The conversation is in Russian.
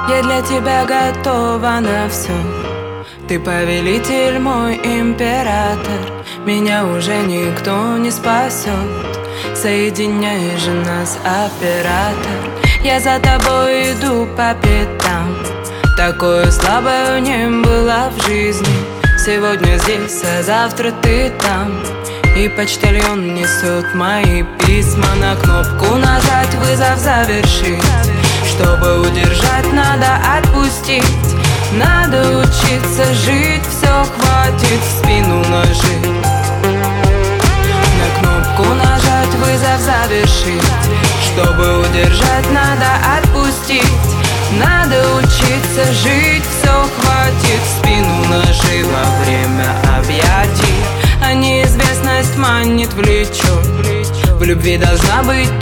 Я для тебя готова на все. Ты повелитель, мой император. Меня уже никто не спасет. Соединяй же нас, оператор. Я за тобой иду по пятам. Такое слабое не было в жизни. Сегодня здесь, а завтра ты там. И почтальон несет мои письма. На кнопку нажать, вызов завершить. Чтобы удержать, надо отпустить. Надо учиться жить, все хватит в спину нажить. На кнопку нажать, вызов завершить. Чтобы удержать, надо отпустить. Надо учиться жить, все хватит в спину ножи во время объятий. А неизвестность манит, влечет. В любви должна быть